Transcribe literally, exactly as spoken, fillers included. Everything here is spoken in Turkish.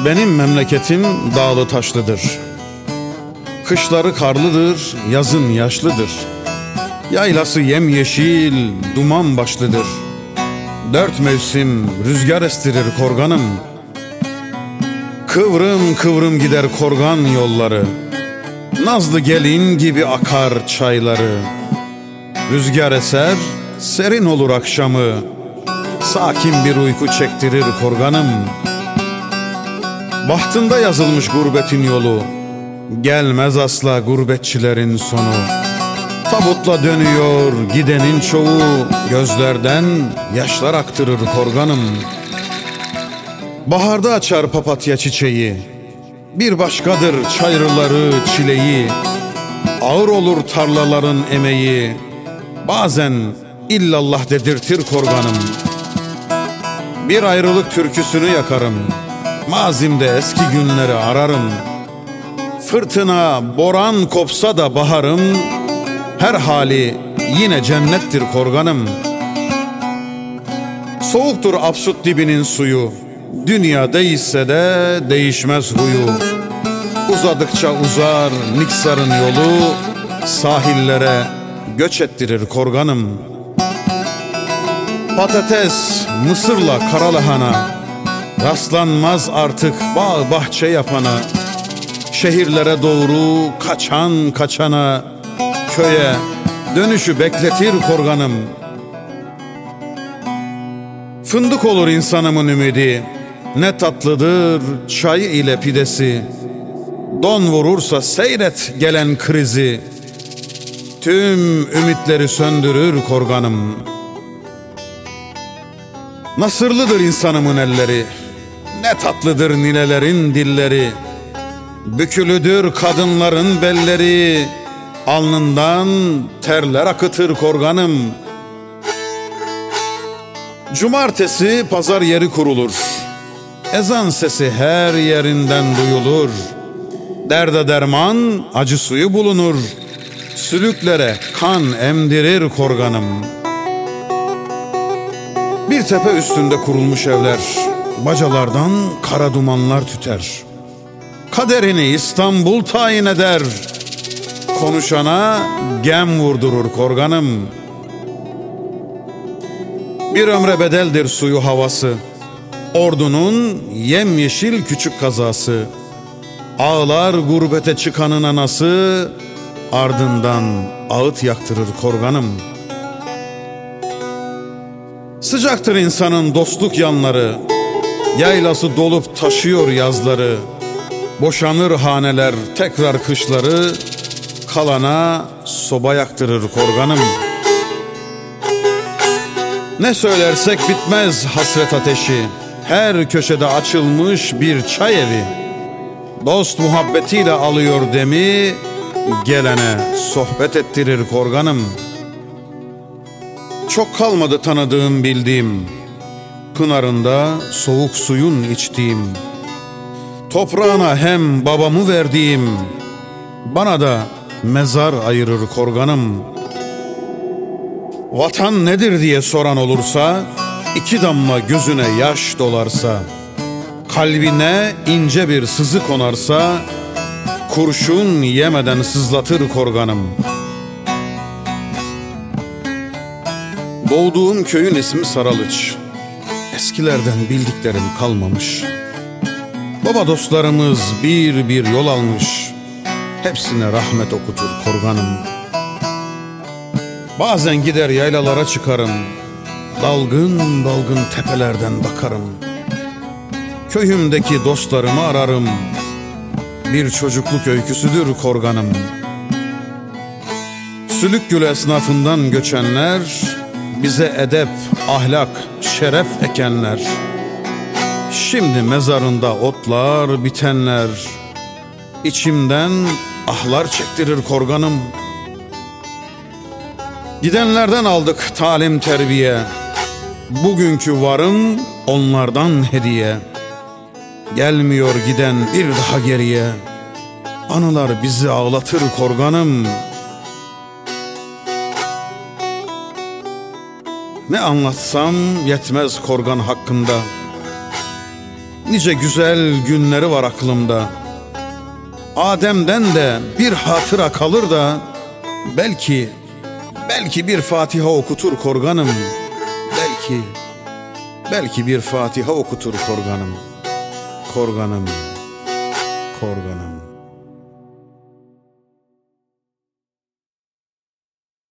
Benim memleketim dağlı taşlıdır. Kışları karlıdır, yazın yaşlıdır. Yaylası yemyeşil, duman başlıdır. Dört mevsim rüzgar estirir korganım. Kıvrım kıvrım gider korgan yolları. Nazlı gelin gibi akar çayları. Rüzgar eser, serin olur akşamı. Sakin bir uyku çektirir korganım. Bahtında yazılmış gurbetin yolu. Gelmez asla gurbetçilerin sonu. Tabutla dönüyor gidenin çoğu. Gözlerden yaşlar aktırır korganım. Baharda açar papatya çiçeği. Bir başkadır çayırları çileği. Ağır olur tarlaların emeği. Bazen illallah dedirtir korganım. Bir ayrılık türküsünü yakarım. Mazimde eski günleri ararım. Fırtına, boran kopsa da baharım. Her hali yine cennettir korganım. Soğuktur absut dibinin suyu. Dünya değişse de değişmez huyu. Uzadıkça uzar Niksar'ın yolu. Sahillere göç ettirir korganım. Patates, mısırla karalahana. Rastlanmaz artık bağ bahçe yapana. Şehirlere doğru kaçan kaçana. Köye dönüşü bekletir korganım. Fındık olur insanımın ümidi. Ne tatlıdır çay ile pidesi. Don vurursa seyret gelen krizi. Tüm ümitleri söndürür korganım. Nasırlıdır insanımın elleri. Ne tatlıdır ninelerin dilleri. Bükülüdür kadınların belleri. Alnından terler akıtır korganım. Cumartesi pazar yeri kurulur. Ezan sesi her yerinden duyulur. Derde derman acı suyu bulunur. Sülüklere kan emdirir korganım. Bir tepe üstünde kurulmuş evler. Bacalardan kara dumanlar tüter. Kaderini İstanbul tayin eder. Konuşana gem vurdurur korganım. Bir ömre bedeldir suyu havası. Ordunun yemyeşil küçük kazası. Ağlar gurbete çıkanın anası. Ardından ağıt yaktırır korganım. Sıcaktır insanın dostluk yanları. Yaylası dolup taşıyor yazları. Boşanır haneler tekrar kışları. Kalana soba yaktırır korganım. Ne söylersek bitmez hasret ateşi. Her köşede açılmış bir çay evi. Dost muhabbetiyle alıyor demi. Gelene sohbet ettirir korganım. Çok kalmadı tanıdığım bildiğim. Pınarında soğuk suyun içtiğim. Toprağına hem babamı verdiğim. Bana da mezar ayırır korganım. Vatan nedir diye soran olursa, iki damla gözüne yaş dolarsa, kalbine ince bir sızı konarsa, kurşun yemeden sızlatır korganım. Doğduğum köyün ismi Saralıç. Eskilerden bildiklerim kalmamış. Baba dostlarımız bir bir yol almış. Hepsine rahmet okutur korganım. Bazen gider yaylalara çıkarım. Dalgın dalgın tepelerden bakarım. Köyümdeki dostlarımı ararım. Bir çocukluk öyküsüdür korganım. Sülükgül esnafından göçenler, bize edep, ahlak, şeref ekenler. Şimdi mezarında otlar bitenler. İçimden ahlar çektirir korganım. Gidenlerden aldık talim terbiye. Bugünkü varım onlardan hediye. Gelmiyor giden bir daha geriye. Anılar bizi ağlatır korganım. Ne anlatsam yetmez korgan hakkında. Nice güzel günleri var aklımda. Adem'den de bir hatıra kalır da belki, belki bir Fatiha okutur korganım. Belki, belki bir Fatiha okutur korganım. Korganım, korganım.